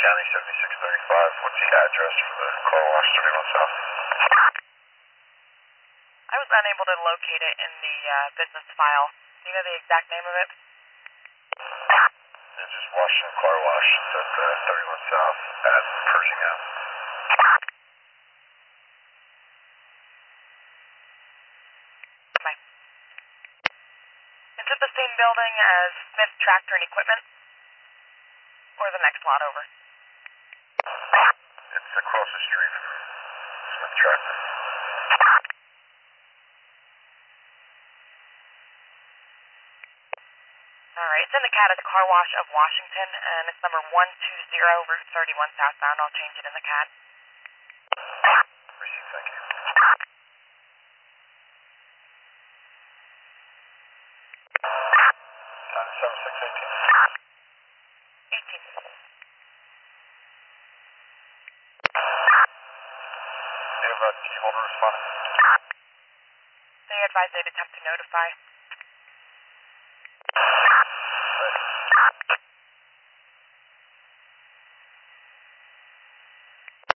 County 7635. What's the address for the car wash 31 South? I was unable to locate it in the business file. Do you know the exact name of it? It's just Washington Car Wash. It's at 31 South at Pershing Ave. Okay. Is it the same building as Smith Tractor and Equipment? Or the next lot over? It's across the street from Smith Tractor. Alright, it's in the CAD at the Car Wash of Washington, and it's number 120 Route 31 southbound. I'll change it in the CAD. Received, thank you. Time 7618. 18. Do you have a key holder responding? They advise they'd attempt to notify. Right.